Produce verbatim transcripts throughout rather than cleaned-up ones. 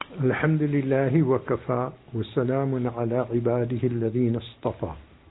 Alhamdulillahi wa kafa wa salamun ala ibadihi alladhina istafa.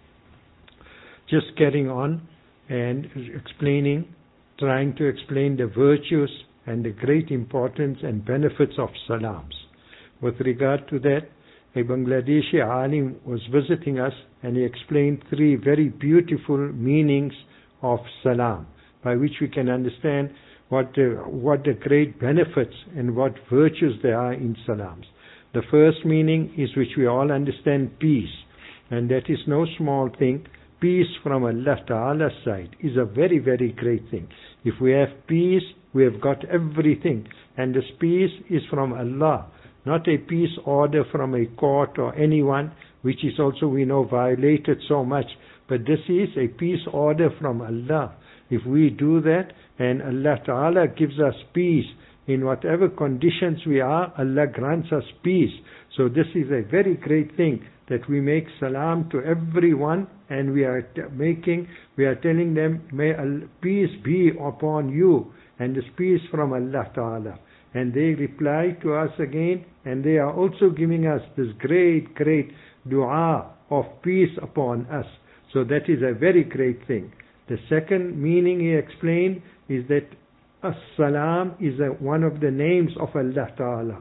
Just carrying on and explaining, trying to explain the virtues and the great importance and benefits of salams. With regard to that, a Bangladeshi alim was visiting us and he explained three very beautiful meanings of salam, by which we can understand what the, what the great benefits and what virtues there are in salams. The first meaning is, which we all understand, peace. And that is no small thing. Peace from Allah Ta'ala's side is a very, very great thing. If we have peace, we have got everything. And this peace is from Allah, not a peace order from a court or anyone, which is also, we know, violated so much. But this is a peace order from Allah. If we do that, and Allah Ta'ala gives us peace in whatever conditions we are, Allah grants us peace. So this is a very great thing, that we make salam to everyone, and we are t- making, we are telling them, may Allah, peace be upon you, and this peace from Allah Ta'ala. And they reply to us again, and they are also giving us this great, great dua of peace upon us. So that is a very great thing. The second meaning he explained is that As-Salam is a, one of the names of Allah Ta'ala.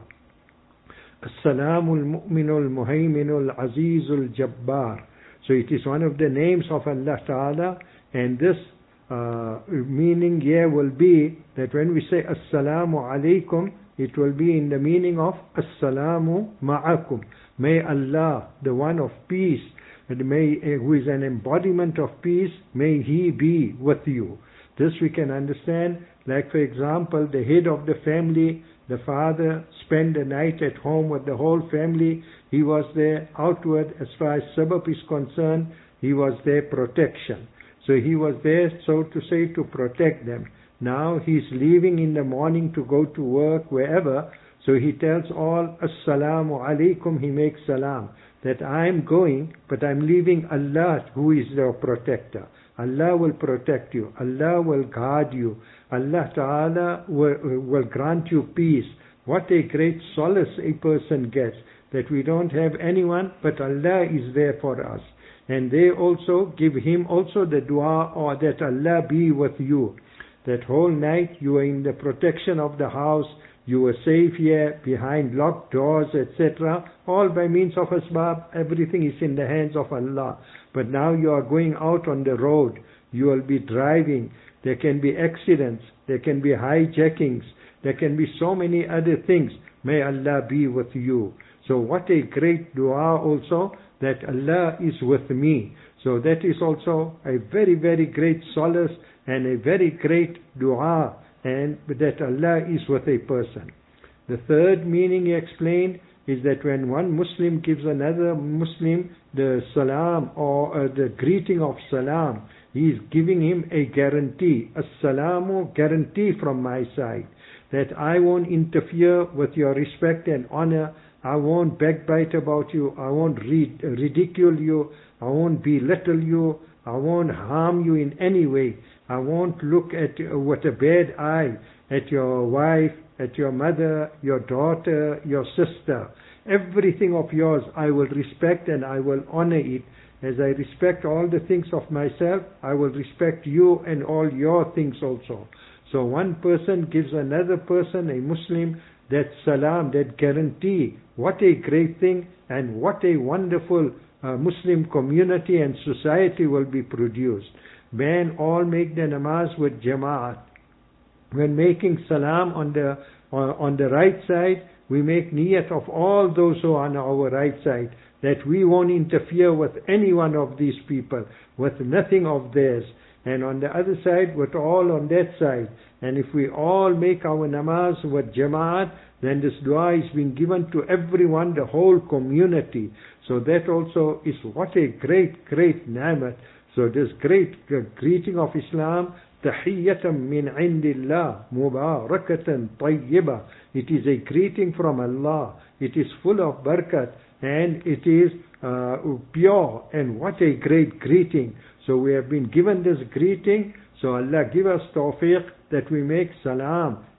As-Salamul Mu'minul Muhayminul Azizul Jabbar. So it is one of the names of Allah Ta'ala, and this uh, meaning here will be that when we say As-Salamu Alaykum, it will be in the meaning of As-Salamu Ma'akum. May Allah, the one of peace, and may, uh, who is an embodiment of peace, may He be with you. This we can understand, like for example, the head of the family, the father spent the night at home with the whole family. He was their outward, as far as sabab is concerned, he was their protection. So he was there, so to say, to protect them. Now he's leaving in the morning to go to work, wherever. So he tells all, Assalamu alaikum, he makes salam, that I'm going, but I'm leaving Allah, who is their protector. Allah will protect you. Allah will guard you. Allah Ta'ala will, will grant you peace. What a great solace a person gets, that we don't have anyone, but Allah is there for us. And they also give him also the dua, or that Allah be with you. That whole night you are in the protection of the house, you were safe here, behind locked doors, et cetera. All by means of asbab, everything is in the hands of Allah. But now you are going out on the road, you will be driving, there can be accidents, there can be hijackings, there can be so many other things. May Allah be with you. So what a great dua also, that Allah is with me. So that is also a very, very great solace and a very great dua, and that Allah is with a person. The third meaning he explained is that when one Muslim gives another Muslim the salam, or uh, the greeting of salam, he is giving him a guarantee, as-salamu, guarantee from my side, that I won't interfere with your respect and honor, I won't backbite about you, I won't rid- ridicule you, I won't belittle you, I won't harm you in any way. I won't look at uh, with a bad eye at your wife, at your mother, your daughter, your sister. Everything of yours I will respect and I will honor it. As I respect all the things of myself, I will respect you and all your things also. So one person gives another person, a Muslim, that salam, that guarantee. What a great thing, and what a wonderful uh, Muslim community and society will be produced. Men all make the namaz with jama'at. When making salam on the on, on the right side, we make niyat of all those who are on our right side, that we won't interfere with any one of these people, with nothing of theirs. And on the other side, with all on that side. And if we all make our namaz with jama'at, then this dua is being given to everyone, the whole community. So that also is what a great, great ni'mat. So this great uh, greeting of Islam, Tahiyyatan min indillah, Mubarakatan Tayyibah. It is a greeting from Allah. It is full of barakat, and it is uh, pure. And what a great greeting. So we have been given this greeting. So Allah give us tawfiq that we make salam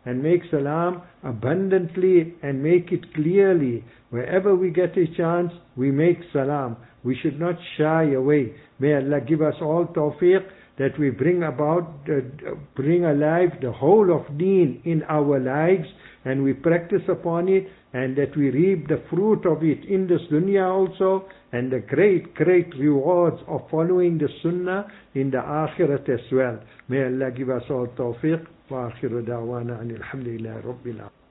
and make salam abundantly and make it clearly. Wherever we get a chance, we make salam. We should not shy away. May Allah give us all tawfiq that we bring about, uh, bring alive the whole of deen in our lives, and we practice upon it, and that we reap the fruit of it in this dunya also, and the great, great rewards of following the sunnah in the akhirat as well. May Allah give us all tawfiq. Wa akhiru da'wana anil hamdulillahi rabbil alamin.